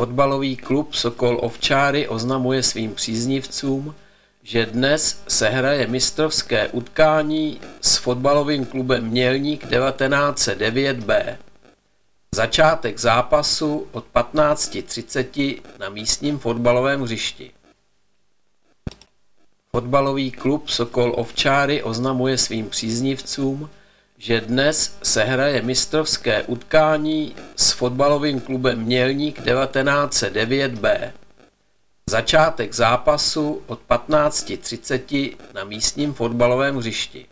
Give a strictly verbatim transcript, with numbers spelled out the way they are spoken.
Fotbalový klub Sokol Ovčáry oznamuje svým příznivcům, že dnes se hraje mistrovské utkání s fotbalovým klubem Mělník devatenáct set devět bé. Začátek zápasu od patnáct třicet na místním fotbalovém hřišti. Fotbalový klub Sokol Ovčáry oznamuje svým příznivcům, že dnes se hraje mistrovské utkání s fotbalovým klubem Mělník devatenáct set devět bé. Začátek zápasu od patnáct třicet na místním fotbalovém hřišti.